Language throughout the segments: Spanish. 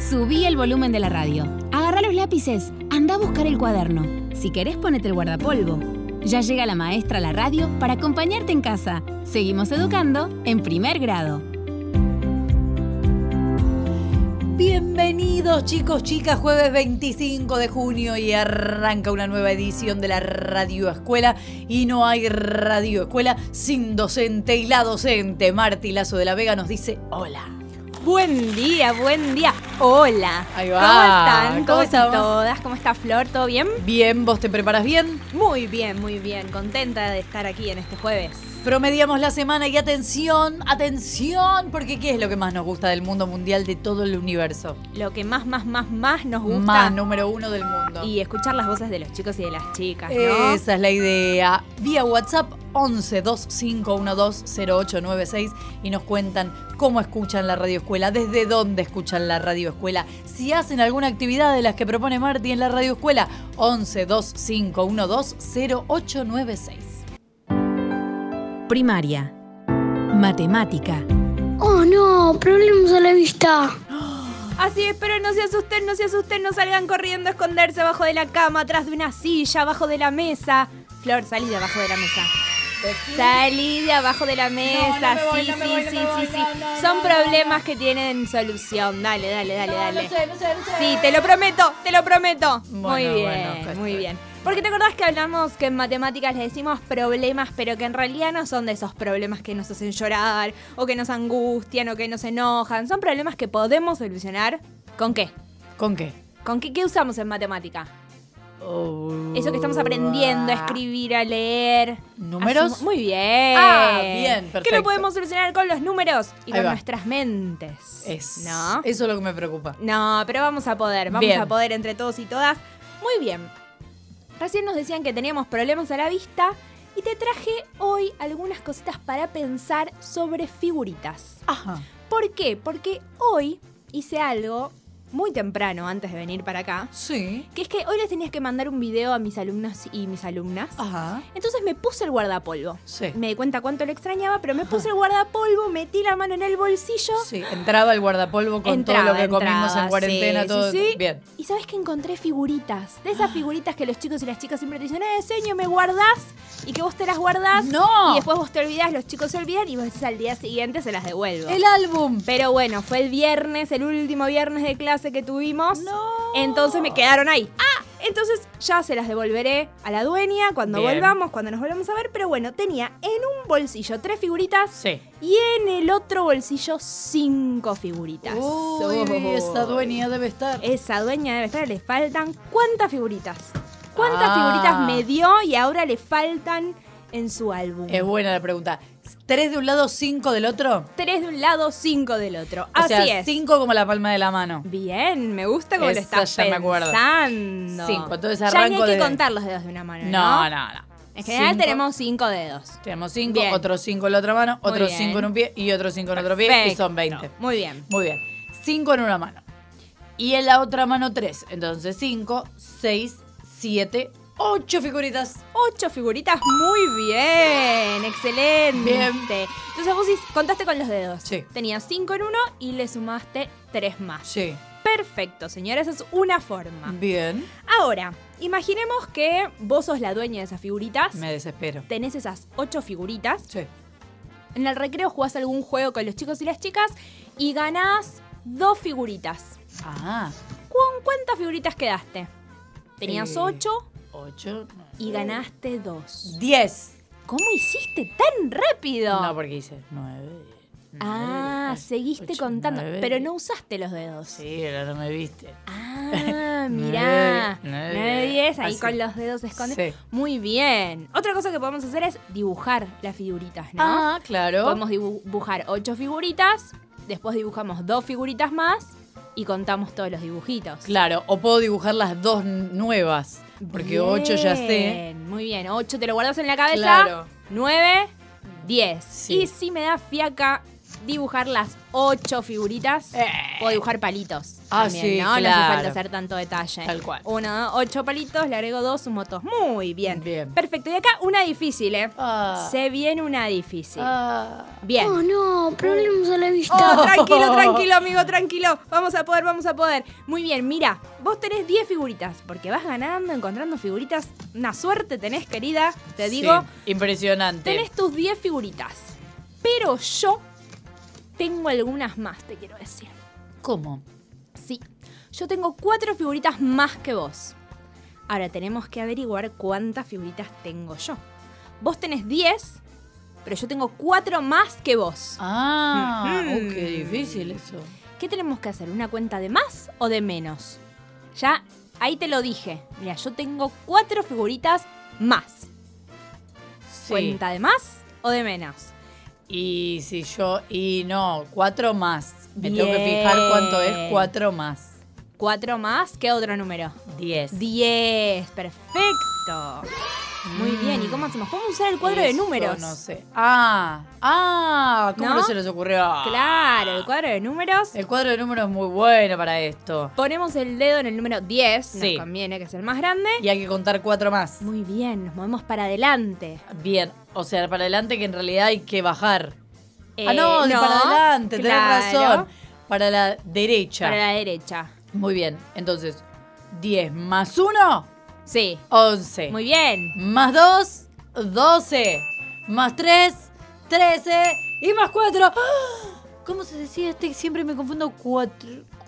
Subí el volumen de la radio. Agarrá los lápices. Anda a buscar el cuaderno. Si querés, ponete el guardapolvo. Ya llega la maestra a la radio para acompañarte en casa. Seguimos educando en primer grado. Bienvenidos chicos, chicas, jueves 25 de junio y arranca una nueva edición de la Radio Escuela y no hay Radio Escuela sin docente y la docente Marti Lazo de la Vega nos dice hola. Buen día, buen día. Hola. Ahí va. ¿Cómo están? ¿Cómo estamos? Todas? ¿Cómo está Flor? ¿Todo bien? Bien, ¿vos te preparas bien? Muy bien, muy bien. Contenta de estar aquí en este jueves. Promediamos la semana y atención, porque ¿qué es lo que más nos gusta del mundo mundial, de todo el universo? Lo que más nos gusta. Más número uno del mundo. Y escuchar las voces de los chicos y de las chicas, ¿no? Esa es la idea. Vía WhatsApp 11 2512 0896 y nos cuentan cómo escuchan la Radio Escuela, desde dónde escuchan la Radio Escuela, si hacen alguna actividad de las que propone Marti en la Radio Escuela. 11 2512 0896. Primaria. Matemática. Oh no, problemas a la vista. Así es, pero no se asusten, no salgan corriendo a esconderse abajo de la cama, atrás de una silla, abajo de la mesa. Flor, salí de abajo de la mesa. Salí de abajo de la mesa, sí. Son problemas que tienen solución. Dale. No sé. Sí, te lo prometo. Bueno, Muy bien. Porque te acordás que hablamos que en matemáticas le decimos problemas, pero que en realidad no son de esos problemas que nos hacen llorar, o que nos angustian, o que nos enojan. Son problemas que podemos solucionar. ¿Con qué? ¿Con qué? ¿Qué usamos en matemática? Eso que estamos aprendiendo a escribir, a leer. ¿Números? Muy bien. Bien, perfecto. ¿Qué lo podemos solucionar con los números y Ahí con va. nuestras mentes? ¿No? Eso es lo que me preocupa. No, pero vamos a poder entre todos y todas. Muy bien. Recién nos decían que teníamos problemas a la vista y te traje hoy algunas cositas para pensar sobre figuritas. Ajá. ¿Por qué? Porque hoy hice algo muy temprano antes de venir para acá. Sí. Que es que hoy les tenías que mandar un video a mis alumnos y mis alumnas. Ajá. Entonces me puse el guardapolvo. Sí. Me di cuenta cuánto le extrañaba, pero me puse el guardapolvo, metí la mano en el bolsillo. Sí, entraba el guardapolvo con todo lo que comimos en cuarentena, todo. Sí. Bien. Y sabes que encontré figuritas. De esas figuritas que los chicos y las chicas siempre te dicen, señor, ¿me guardás? Y que vos te las guardás. ¡No! Y después vos te olvidás, los chicos se olvidan y vos decís al día siguiente se las devuelvo. El álbum. Pero bueno, fue el viernes, el último viernes de clase que tuvimos. No. Entonces me quedaron ahí. Entonces ya se las devolveré a la dueña cuando nos volvamos a ver. Pero bueno, tenía en un bolsillo 3 figuritas. Sí. Y en el otro bolsillo 5 figuritas. Uy, esa dueña debe estar. Le faltan ¿cuántas figuritas? ¿Cuántas figuritas me dio y ahora le faltan en su álbum? Es buena la pregunta. 3 de un lado, 5 del otro. 3 de un lado, 5 del otro. O sea, Así es. 5 como la palma de la mano. Bien, me gusta cómo lo Esa estás ya me acuerdo. pensando. 5, entonces Ya arranco ni hay que de... contar los dedos de una mano, No. En general 5. tenemos 5 dedos. Tenemos 5, Bien. otros 5 en la otra mano, Muy otros bien. 5 en un pie y otros 5 en otro pie. Y Perfecto. son 20. Muy bien. Muy bien. 5 en una mano. Y en la otra mano 3. Entonces 5, 6, 7, 8 figuritas. 8 figuritas, muy bien. Excelente. Bien. Entonces vos contaste con los dedos. Sí. Tenías 5 en uno y le sumaste 3 más. Sí. Perfecto, señora. Esa es una forma. Bien. Ahora, imaginemos que vos sos la dueña de esas figuritas. Me desespero. Tenés esas 8 figuritas. Sí. En el recreo jugás algún juego con los chicos y las chicas y ganás 2 figuritas. Ah. ¿Con cuántas figuritas quedaste? Tenías 8 8. y ganaste 2. 10. ¿Cómo hiciste tan rápido? No, porque hice 9. Seguiste contando, pero no usaste los dedos. Sí, ahora no me viste. Mirá. 9, 10, ahí así. con los dedos escondidos. Sí. Muy bien. Otra cosa que podemos hacer es dibujar las figuritas, ¿no? Claro. Podemos dibujar 8 figuritas, después dibujamos 2 figuritas más y contamos todos los dibujitos. Claro, o puedo dibujar las 2 nuevas, porque 8 ya sé. Muy bien, 8 te lo guardas en la cabeza. Claro. 9, 10. Sí. Y si me da fiaca dibujar las 8 figuritas. Puedo dibujar palitos. Ah, también, sí, ¿no? No claro. hace falta hacer tanto detalle. Tal cual. 8 palitos, le agrego 2, sumo 2. Muy bien. Bien. Perfecto. Y acá una difícil, ¿eh? Ah. Se viene una difícil. Ah. Bien. Oh no, problemas a la vista. Oh, tranquilo, amigo, tranquilo. Vamos a poder. Muy bien, mira, vos tenés 10 figuritas, porque vas ganando, encontrando figuritas. Una suerte tenés, querida, te digo. Sí, impresionante. Tenés tus 10 figuritas. Pero yo tengo algunas más, te quiero decir. ¿Cómo? Sí, yo tengo 4 figuritas más que vos. Ahora tenemos que averiguar cuántas figuritas tengo yo. Vos tenés 10, pero yo tengo 4 más que vos. Ah, Ujú. qué difícil eso. ¿Qué tenemos que hacer? ¿Una cuenta de más o de menos? Ya, ahí te lo dije. Mira, yo tengo 4 figuritas más. Sí. ¿Cuenta de más o de menos? Y si yo... Y no, 4 más. Me Bien. tengo que fijar cuánto es 4 más. 4 más, ¿qué otro número? 10. 10, perfecto. Muy bien, ¿y cómo hacemos? Podemos usar el cuadro de Eso números. No sé. ¿Cómo no se les ocurrió? Claro, el cuadro de números. El cuadro de números es muy bueno para esto. Ponemos el dedo en el número 10, Sí. nos conviene que es el más grande. Y hay que contar 4 más. Muy bien, nos movemos para adelante. Bien, o sea, para adelante que en realidad hay que bajar. No, para adelante, tenés claro. razón. Para la derecha. Para la derecha. Muy bien, entonces, 10 más 1, Sí, 11. muy bien. Más 2, 12. Más 3, 13. Y más 4. ¿Cómo se decía este? Siempre me confundo. 4.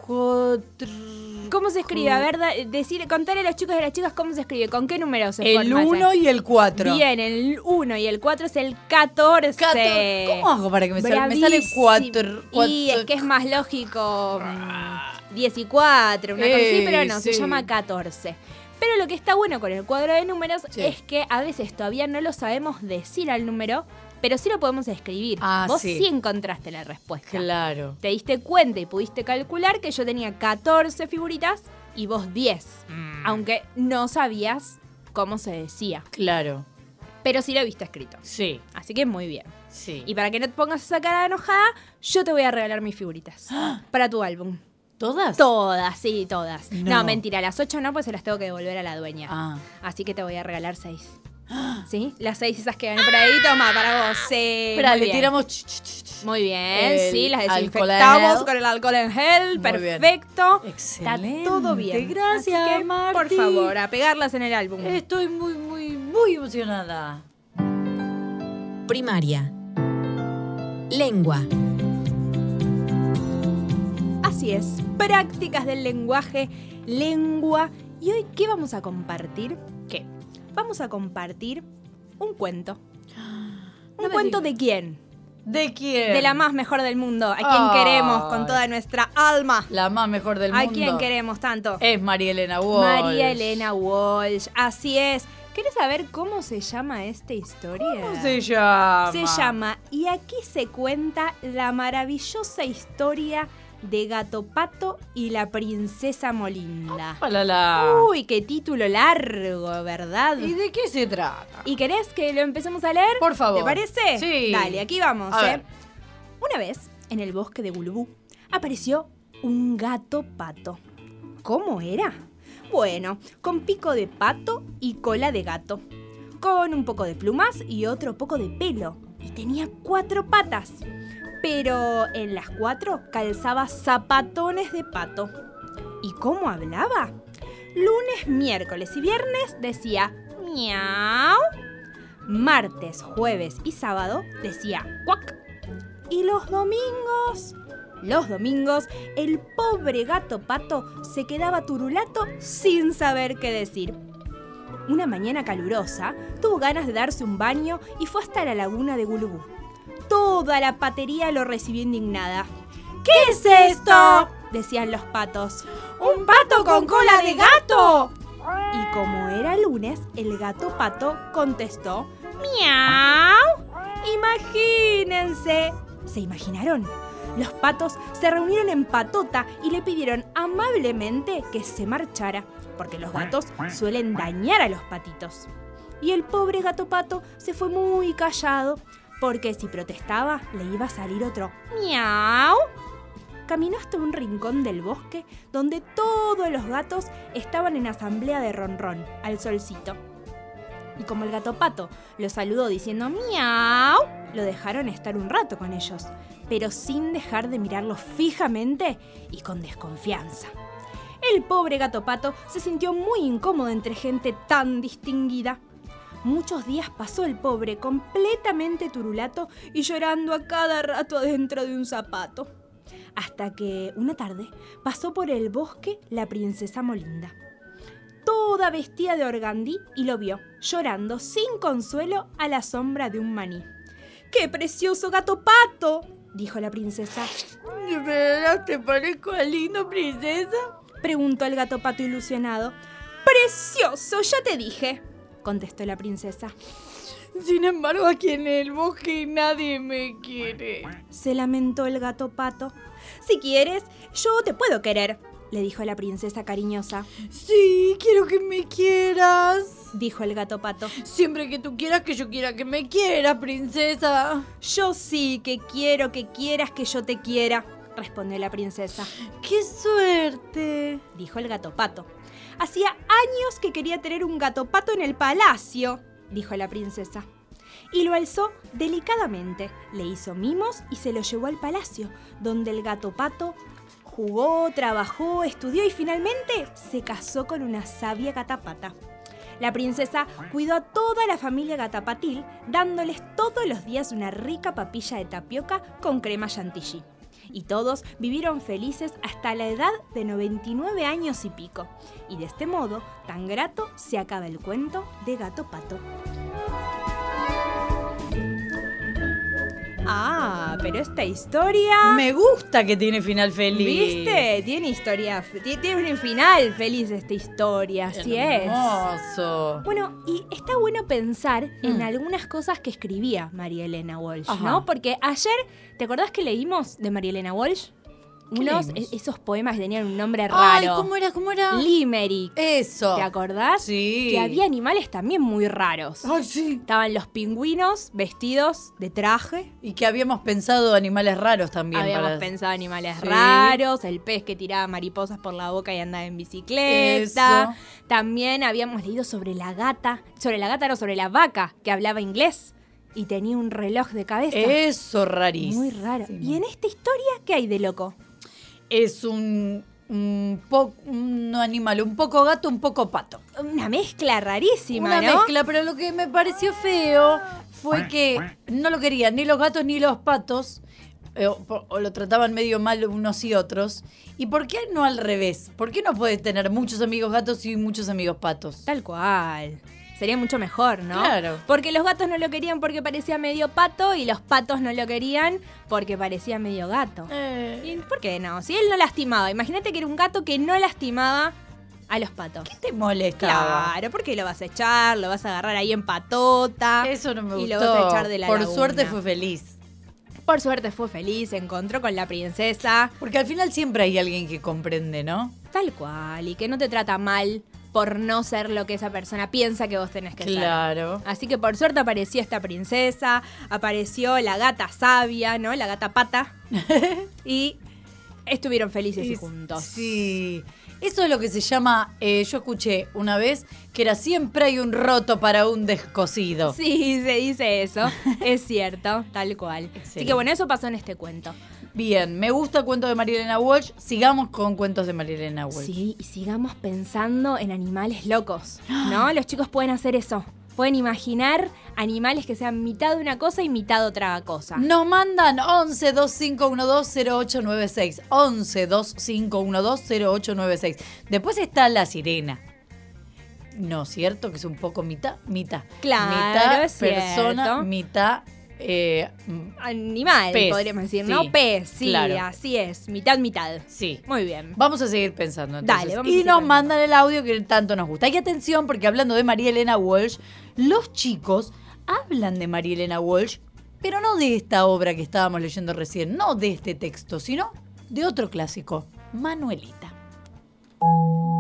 ¿Cómo se escribe? A ver, contale a los chicos y a las chicas cómo se escribe. ¿Con qué número se El forma 1 y el 4. Bien, el 1 y el 4 es el 14. ¿Cómo hago para que me salga? Me sale 4. Y es que es más lógico 10 y 4, una cosa así, pero no, se sí. llama 14. Pero lo que está bueno con el cuadro de números Sí. es que a veces todavía no lo sabemos decir al número, pero sí lo podemos escribir. Ah, Vos sí. sí encontraste la respuesta. Claro. Te diste cuenta y pudiste calcular que yo tenía 14 figuritas y vos 10. Aunque no sabías cómo se decía. Claro. Pero sí lo viste escrito. Sí. Así que muy bien. Sí. Y para que no te pongas esa cara de enojada, yo te voy a regalar mis figuritas. Para tu álbum. ¿Todas? Todas, sí, todas. No. No, mentira, las 8 no, pues se las tengo que devolver a la dueña. Ah. Así que te voy a regalar 6. ¿Sí? Las 6 esas que gané por ahí, toma, para vos. Sí, Espera, muy le bien. tiramos... Muy bien, el sí, las alcohol en desinfectamos gel. con el alcohol en gel. Muy bien. Perfecto. Excelente. Está todo bien. Gracias, Así que, Marti. por favor, a pegarlas en el álbum. Estoy muy emocionada. Primaria. Lengua. Así es, prácticas del lenguaje, lengua. ¿Y hoy qué vamos a compartir? ¿Qué? Vamos a compartir un cuento. No ¿Un me cuento digas. de quién? ¿De quién? De la más mejor del mundo. ¿A quién Ay. queremos con toda nuestra alma? La más mejor del ¿A mundo. quién queremos tanto? Es María Elena Walsh. María Elena Walsh. Así es. ¿Querés saber cómo se llama esta historia? ¿Cómo se llama? Se llama Y aquí se cuenta la maravillosa historia de Gato Pato y la princesa Molinda. Palala. Uy, qué título largo, ¿verdad? ¿Y de qué se trata? ¿Y querés que lo empecemos a leer? Por favor. ¿Te parece? Sí. Dale, aquí vamos, A ver. Una vez, en el bosque de Gulubú, apareció un gato pato. ¿Cómo era? Bueno, con pico de pato y cola de gato, con un poco de plumas y otro poco de pelo, y tenía 4 patas. Pero en las 4 calzaba zapatones de pato. ¿Y cómo hablaba? Lunes, miércoles y viernes decía miau. Martes, jueves y sábado decía cuac. Y los domingos, el pobre gato pato se quedaba turulato sin saber qué decir. Una mañana calurosa, tuvo ganas de darse un baño y fue hasta la laguna de Gulubú. Toda la patería lo recibió indignada. ¿Qué es esto?, decían los patos. ¡Un pato con cola de gato! Y como era lunes, el gato pato contestó ¡miau! ¡Imagínense! ¿Se imaginaron? Los patos se reunieron en patota y le pidieron amablemente que se marchara, porque los gatos suelen dañar a los patitos. Y el pobre gato pato se fue muy callado, porque si protestaba le iba a salir otro miau. Caminó hasta un rincón del bosque donde todos los gatos estaban en asamblea de ronrón, al solcito. Y como el gato Pato lo saludó diciendo miau, lo dejaron estar un rato con ellos, pero sin dejar de mirarlos fijamente y con desconfianza. El pobre gato Pato se sintió muy incómodo entre gente tan distinguida. Muchos días pasó el pobre completamente turulato y llorando a cada rato adentro de un zapato. Hasta que una tarde pasó por el bosque la princesa Molinda, toda vestida de organdí, y lo vio, llorando sin consuelo a la sombra de un maní. ¡Qué precioso gato Pato!, dijo la princesa. ¿De verdad te parezco lindo, princesa? Preguntó el gato Pato ilusionado. ¡Precioso, ya te dije!, contestó la princesa. Sin embargo, aquí en el bosque nadie me quiere. Se lamentó el gato Pato. Si quieres, yo te puedo querer, le dijo la princesa cariñosa. Sí, quiero que me quieras, dijo el gato Pato. Siempre que tú quieras que yo quiera que me quieras, princesa. Yo sí que quiero que quieras que yo te quiera, respondió la princesa. ¡Qué suerte!, dijo el gato Pato. Hacía años que quería tener un gato Pato en el palacio, dijo la princesa. Y lo alzó delicadamente, le hizo mimos y se lo llevó al palacio, donde el gato Pato jugó, trabajó, estudió y finalmente se casó con una sabia gatapata. La princesa cuidó a toda la familia gatapatil, dándoles todos los días una rica papilla de tapioca con crema chantilly. Y todos vivieron felices hasta la edad de 99 años y pico. Y de este modo, tan grato, se acaba el cuento de Gato Pato. Ah, pero esta historia... Me gusta que tiene final feliz. ¿Viste? Tiene historia... Tiene un final feliz esta historia, así es. Hermoso. Bueno, y está bueno pensar en algunas cosas que escribía María Elena Walsh, Ajá. ¿no? Porque ayer, ¿te acordás que leímos de María Elena Walsh? Esos poemas que tenían un nombre raro. Ay, ¿cómo era? Limerick. Eso. ¿Te acordás? Sí. Que había animales también muy raros. Ay, sí. Estaban los pingüinos vestidos de traje. Y que habíamos pensado animales raros también. Habíamos pensado animales raros, el pez que tiraba mariposas por la boca y andaba en bicicleta. Eso. También habíamos leído sobre la vaca que hablaba inglés y tenía un reloj de cabeza. Eso, rarísimo. Muy raro. ¿Y en esta historia qué hay de loco? Es un animal, un poco gato, un poco pato. Una mezcla rarísima, Una ¿no? mezcla, pero lo que me pareció feo fue que no lo querían ni los gatos ni los patos, o lo trataban medio mal unos y otros. ¿Y por qué no al revés? ¿Por qué no puedes tener muchos amigos gatos y muchos amigos patos? Tal cual. Sería mucho mejor, ¿no? Claro. Porque los gatos no lo querían porque parecía medio pato y los patos no lo querían porque parecía medio gato. ¿Y por qué no? Si él no lastimaba. Imagínate que era un gato que no lastimaba a los patos. ¿Qué te molestaba? Claro, porque lo vas a echar, lo vas a agarrar ahí en patota. Eso no me gustó. Y lo vas a echar de la Por laguna. suerte fue feliz. Por suerte fue feliz, se encontró con la princesa. Porque al final siempre hay alguien que comprende, ¿no? Tal cual, y que no te trata mal por no ser lo que esa persona piensa que vos tenés que ser. Claro. Así que por suerte apareció esta princesa, apareció la gata sabia, ¿no? La gata pata. Y estuvieron felices y juntos. Sí. Eso es lo que se llama, yo escuché una vez, que era siempre hay un roto para un descosido. Sí, se dice eso. Es cierto, tal cual. Así Excelente. que bueno, eso pasó en este cuento. Bien, me gusta el cuento de María Elena Walsh. Sigamos con cuentos de María Elena Walsh. Sí, y sigamos pensando en animales locos, ¿no? Los chicos pueden hacer eso. Pueden imaginar animales que sean mitad una cosa y mitad otra cosa. Nos mandan 11 2512 0896. 11 2512 0896. Después está la sirena. ¿No es cierto? Que es un poco mitad. Claro, mitad es persona, cierto. mitad Animal, pez, podríamos decir, sí, ¿no? Pez, sí, claro. Así es. Mitad. Sí. Muy bien. Vamos a seguir pensando entonces. Dale, vamos a y seguir nos pensando. mandan el audio que tanto nos gusta. Y atención, porque hablando de María Elena Walsh, los chicos hablan de María Elena Walsh, pero no de esta obra que estábamos leyendo recién, no de este texto, sino de otro clásico, Manuelita.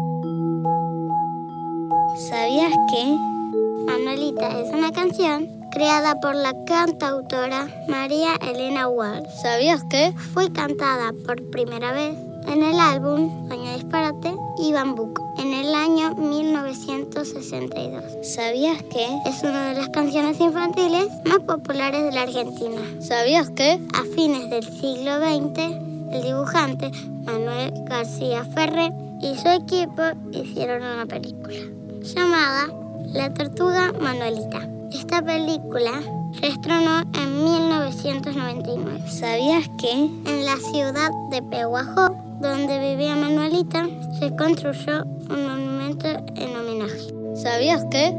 ¿Sabías que Manuelita es una canción creada por la cantautora María Elena Walsh. ¿Sabías que? Fue cantada por primera vez en el álbum Año Disparate y Bambuco en el año 1962. ¿Sabías que? Es una de las canciones infantiles más populares de la Argentina. ¿Sabías que? A fines del siglo XX, el dibujante Manuel García Ferrer y su equipo hicieron una película llamada La Tortuga Manuelita. Esta película se estrenó en 1999. ¿Sabías que? En la ciudad de Pehuajó, donde vivía Manuelita, se construyó un monumento en homenaje. ¿Sabías que?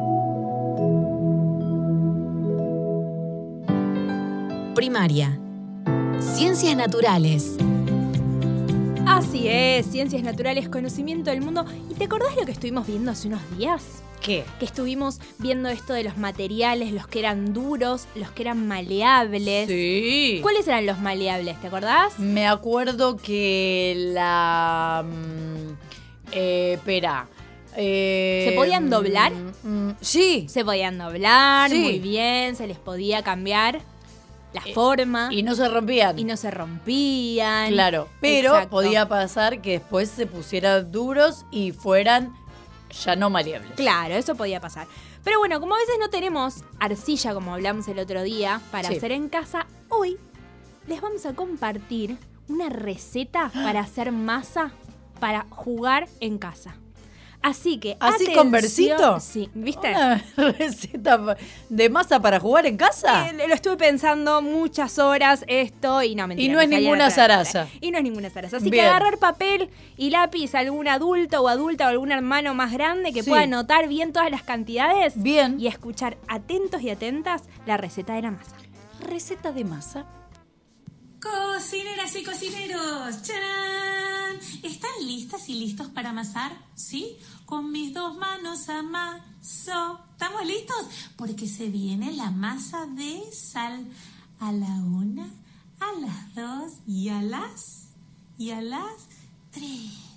Primaria. Ciencias naturales. Así es, ciencias naturales, conocimiento del mundo. ¿Y te acordás lo que estuvimos viendo hace unos días? ¿Qué? Que estuvimos viendo esto de los materiales, los que eran duros, los que eran maleables. Sí. ¿Cuáles eran los maleables? ¿Te acordás? Me acuerdo que la... espera. ¿Se podían doblar? Sí. Se podían doblar, Sí. muy bien, se les podía cambiar la forma. Y no se rompían. Y no se rompían. Claro, pero Exacto. podía pasar que después se pusieran duros y fueran ya no maleables. Claro, eso podía pasar. Pero bueno, como a veces no tenemos arcilla, como hablamos el otro día, para Sí. hacer en casa, hoy les vamos a compartir una receta para hacer masa para jugar en casa. Así que, ¿Así atención. con versito? Sí, ¿viste? ¿Una receta de masa para jugar en casa? Lo estuve pensando muchas horas esto y no, mentira. Y no es me salía ninguna natural. zaraza. Y no es ninguna zaraza. Así Bien. que agarrar papel y lápiz a algún adulto o adulta o algún hermano más grande que Sí. pueda anotar bien todas las cantidades. Bien. Y escuchar atentos y atentas la receta de la masa. Receta de masa. Cocineras y cocineros, ¡charán! ¿Están listas y listos para amasar? ¿Sí? Con mis dos manos amaso. ¿Estamos listos? Porque se viene la masa de sal. A la 1, a las 2 y a las 3.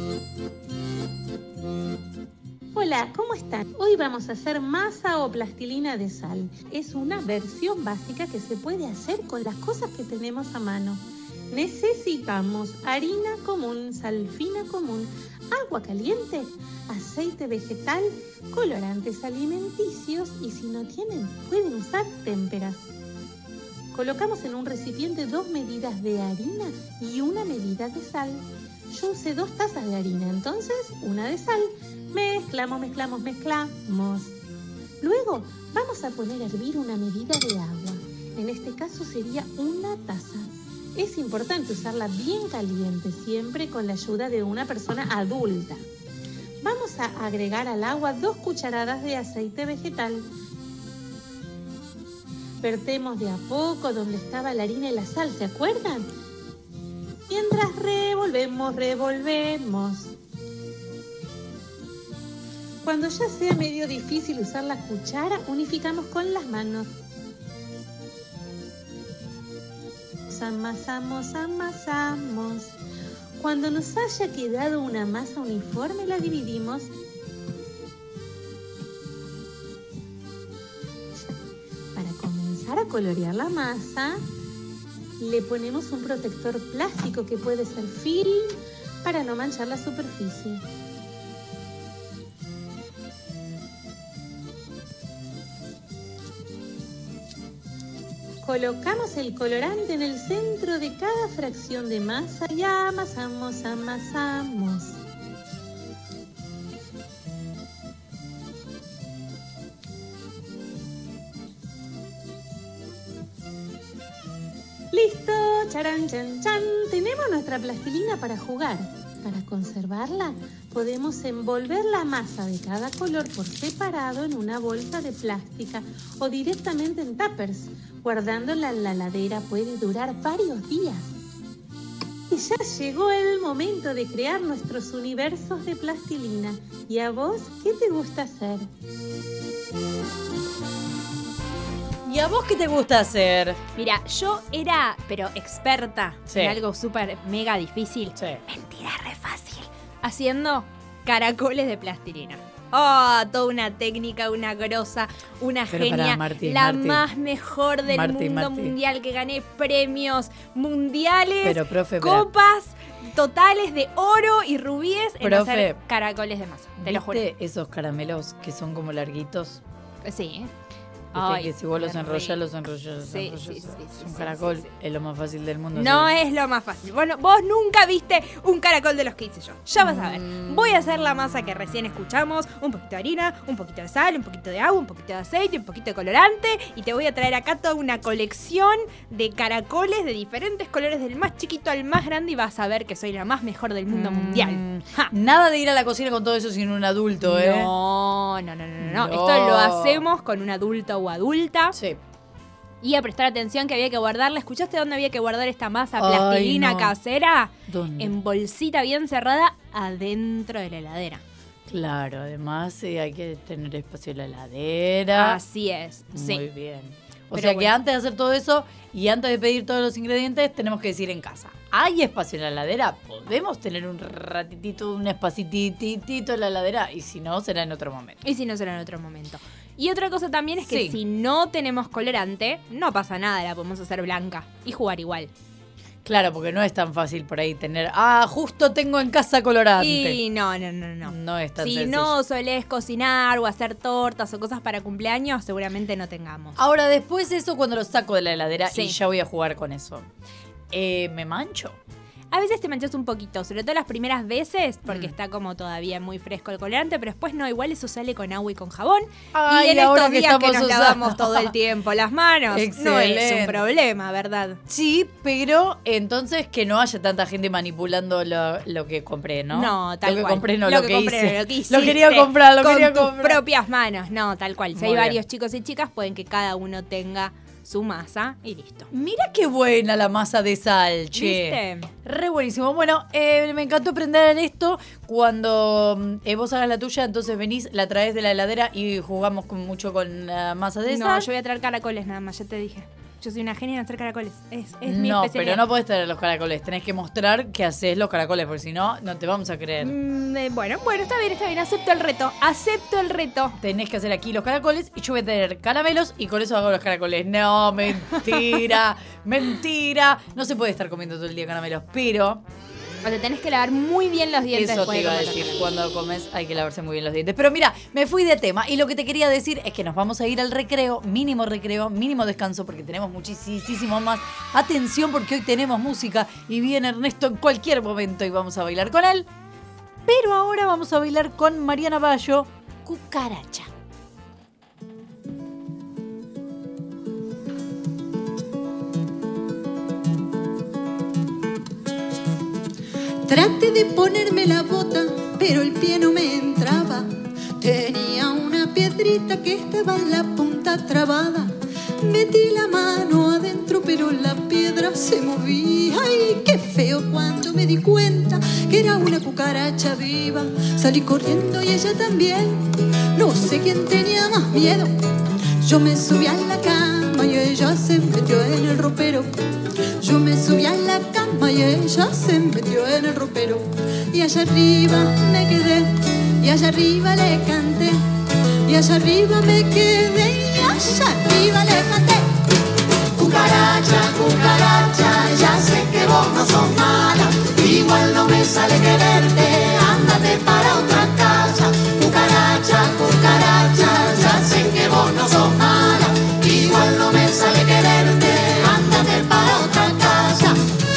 Hola, ¿cómo están? Hoy vamos a hacer masa o plastilina de sal. Es una versión básica que se puede hacer con las cosas que tenemos a mano. Necesitamos harina común, sal fina común, agua caliente, aceite vegetal, colorantes alimenticios y si no tienen, pueden usar témperas. Colocamos en un recipiente 2 medidas de harina y 1 medida de sal. Yo usé 2 tazas de harina, entonces 1 de sal. Mezclamos. Luego vamos a poner a hervir 1 medida de agua. En este caso sería 1 taza. Es importante usarla bien caliente, siempre con la ayuda de una persona adulta. Vamos a agregar al agua 2 cucharadas de aceite vegetal. Vertemos de a poco donde estaba la harina y la sal, ¿se acuerdan? Mientras revolvemos. Cuando ya sea medio difícil usar la cuchara, unificamos con las manos. Amasamos. Cuando nos haya quedado una masa uniforme, la dividimos. Para comenzar a colorear la masa, le ponemos un protector plástico que puede ser film para no manchar la superficie. Colocamos el colorante en el centro de cada fracción de masa y amasamos. ¡Listo! ¡Charán, chan, chan! Tenemos nuestra plastilina para jugar. Para conservarla, podemos envolver la masa de cada color por separado en una bolsa de plástica o directamente en tuppers. Guardándola en la heladera puede durar varios días. Y ya llegó el momento de crear nuestros universos de plastilina. ¿Y a vos qué te gusta hacer? ¿Y a vos qué te gusta hacer? Mira, yo era, pero experta Sí. en algo súper mega difícil. Sí. Mentira, re fácil. Haciendo caracoles de plastilina. Toda una técnica, una grosa, una Pero genia, pará, Marti, la Marti. más mejor del Marti, mundo Marti. mundial, que gané premios mundiales, Pero, profe, espera. copas totales de oro y rubíes en Profe, hacer caracoles de masa. Te lo juro. ¿Viste esos caramelos que son como larguitos? Sí. Viste que si vos los qué enrollás, rico. los enrollás. Sí, Es sí, un sí, caracol, sí, sí. es lo más fácil del mundo. No hacer. es lo más fácil. Bueno, vos nunca viste un caracol de los que hice yo. Ya vas a ver. Voy a hacer la masa que recién escuchamos. Un poquito de harina, un poquito de sal, un poquito de agua, un poquito de aceite, un poquito de colorante. Y te voy a traer acá toda una colección de caracoles de diferentes colores, del más chiquito al más grande. Y vas a ver que soy la más mejor del mundo mundial. Ja. Nada de ir a la cocina con todo eso sin un adulto, ¿eh? No. No. Esto lo hacemos con un adulto o adulta. Sí. Y a prestar atención que había que guardarla. ¿Escuchaste dónde había que guardar esta masa Ay, plastilina no. casera? ¿Dónde? En bolsita bien cerrada adentro de la heladera. Claro, además hay que tener espacio en la heladera. Así es, sí. Muy bien. O Pero sea que bueno. antes de hacer todo eso y antes de pedir todos los ingredientes, tenemos que decir en casa. ¿Hay espacio en la heladera? ¿Podemos tener un ratitito, un espacititito en la heladera? Y si no, será en otro momento. Y si no, será en otro momento. Y otra cosa también es que Sí. si no tenemos colorante, no pasa nada, la podemos hacer blanca y jugar igual. Claro, porque no es tan fácil por ahí tener... justo tengo en casa colorante. Y no. No es tan Si sencillo. no solés cocinar o hacer tortas o cosas para cumpleaños, seguramente no tengamos. Ahora, después de eso, cuando lo saco de la heladera Sí. y ya voy a jugar con eso, ¿me mancho? A veces te manchas un poquito, sobre todo las primeras veces, porque Mm. está como todavía muy fresco el colorante, pero después no, igual eso sale con agua y con jabón. Ay, y en ahora estos que días que estamos nos usando. lavamos todo el tiempo las manos, no es Excelente. un problema, ¿verdad? Sí, pero entonces que no haya tanta gente manipulando lo que compré, ¿no? No, tal Lo que cual. compré, no, lo que compré, hice. lo que Lo quería hiciste comprar, lo con quería tus comprar. propias manos, no, tal cual. Si Muy hay bien. varios chicos y chicas, pueden que cada uno tenga su masa y listo. Mira qué buena la masa de sal, che. ¿Viste? Re buenísimo. Bueno, me encantó aprender esto. Cuando vos hagas la tuya, entonces venís, la traes de la heladera y jugamos mucho con la masa de No, sal. yo voy a traer caracoles nada más, ya te dije. Yo soy una genia en hacer caracoles. Es mi No, especialidad. pero no podés traer los caracoles. Tenés que mostrar que haces los caracoles, porque si no, no te vamos a creer. Bueno, está bien, acepto el reto. Tenés que hacer aquí los caracoles y yo voy a tener caramelos y con eso hago los caracoles. No, mentira, mentira. No se puede estar comiendo todo el día caramelos, pero O te tenés que lavar muy bien los dientes eso después te de iba a comer. decir. Cuando comes hay que lavarse muy bien los dientes. Pero mira, me fui de tema y lo que te quería decir es que nos vamos a ir al recreo, mínimo descanso, porque tenemos muchísimo más atención porque hoy tenemos música y viene Ernesto en cualquier momento y vamos a bailar con él. Pero ahora vamos a bailar con Mariana Bayo, Cucaracha. Traté de ponerme la bota, pero el pie no me entraba. Tenía una piedrita que estaba en la punta trabada. Metí la mano adentro, pero la piedra se movía. ¡Ay, qué feo! Cuando me di cuenta que era una cucaracha viva, salí corriendo y ella también. No sé quién tenía más miedo. Yo me subí a la cama y ella se metió en el ropero. Yo me subí a la cama y ella se metió en el ropero. Y allá arriba me quedé, y allá arriba le canté, y allá arriba me quedé, y allá arriba le canté. Cucaracha, cucaracha, ya sé que vos no sos mala, igual no me sale quererte, ándate para otra casa. Cucaracha, cucaracha, ya sé que vos no sos mala, igual no me sale quererte, ándate para otra casa.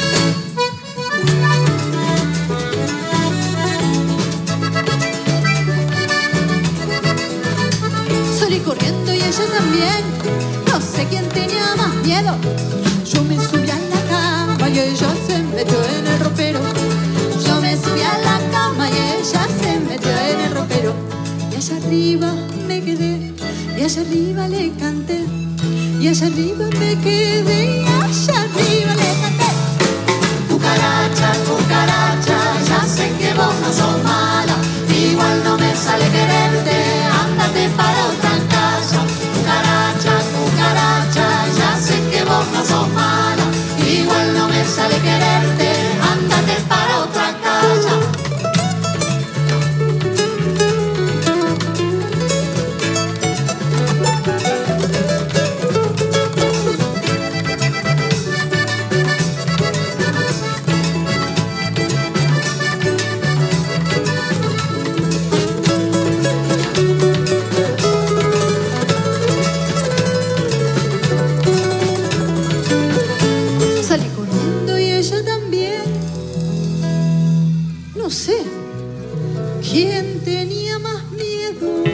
Salí corriendo y ella también, no sé quién tenía más miedo. Yo me subí a la cama y ella se metió en el ropero. Yo me subí a la cama y ella se metió en el ropero. Y allá arriba me quedé, y allá arriba le canté, y allá arriba me quedé, y allá arriba le canté. Cucaracha, cucaracha, ya sé que vos no sos mala, igual no me sale quererte, ándate para otra casa. Cucaracha, cucaracha, ya sé que vos no sos mala, igual no me sale quererte, ándate para otra casa. no sé quién tenía más miedo.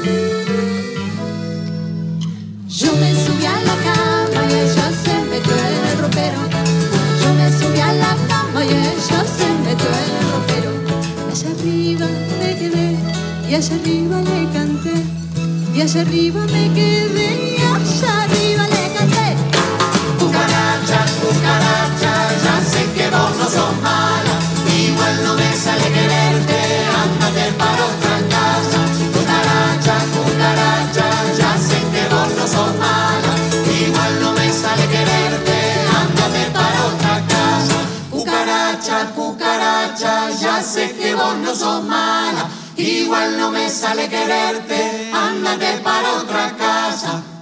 Yo me subí a la cama y ella se metió en el ropero. Yo me subí a la cama y ella se metió en el ropero. Y allá arriba me quedé, y allá arriba le canté, y allá arriba me quedé, y allá arriba le canté. Cucaracha, cucaracha, ya sé que vos no sos mala, igual no me sale quererte, ándate para otra casa. Cucaracha, cucaracha, ya sé que vos no sos mala, igual no me sale quererte, ándate para otra casa. Cucaracha, cucaracha, ya sé que vos no sos mala, igual no me sale quererte, ándate para otra casa.